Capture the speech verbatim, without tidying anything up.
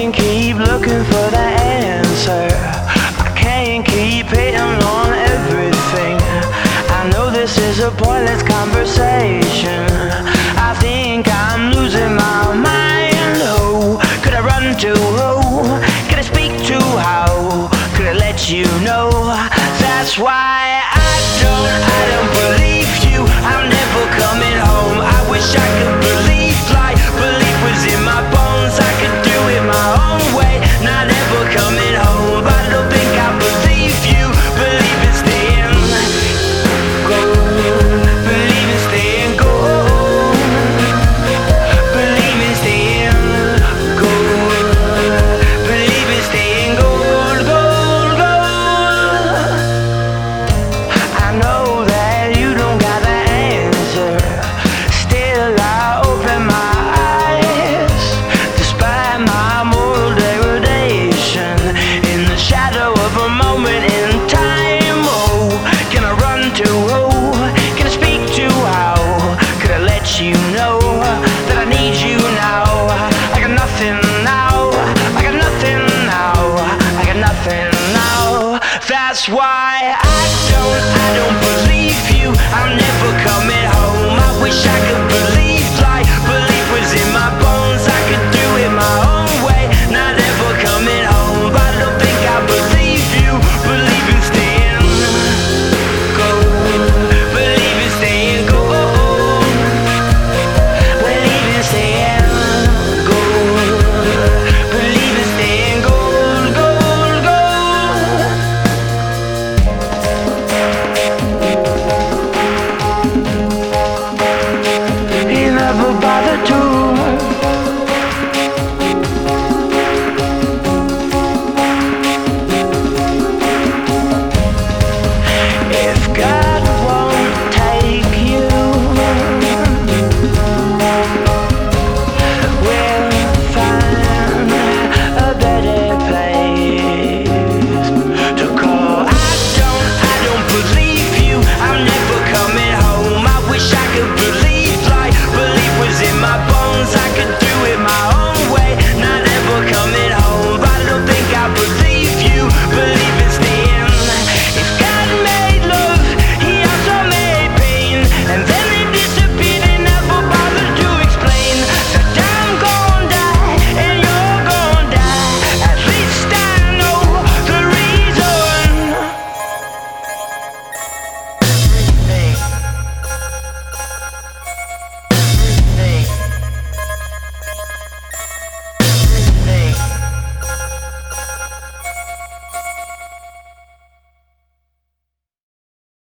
can't keep looking for the answer. I can't keep hitting on everything. I know this is a pointless conversation. I think I'm losing my mind. Who could I run to? Who could I speak to? How could I let you know